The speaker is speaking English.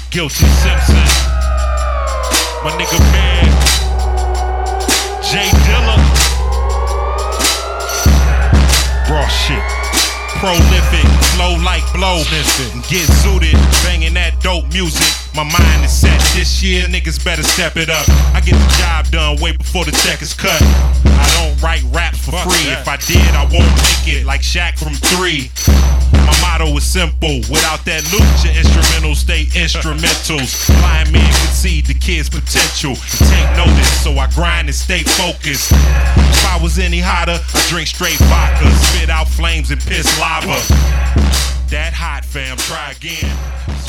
Guilty Simpson, my nigga man, Jay Dilla, raw shit, prolific, flow like blow, get zooted, banging that dope music. My mind is set this year, niggas better step it up. I get the job done way before the check is cut. I don't write raps for free. If I did, I won't make it like Shaq from 3. My motto is simple. Without that loot, your instrumentals stay instrumentals. Blind men can see the kid's potential and take notice, so I grind and stay focused. If I was any hotter, I drink straight vodka, spit out flames and piss lava. That hot, fam, try again.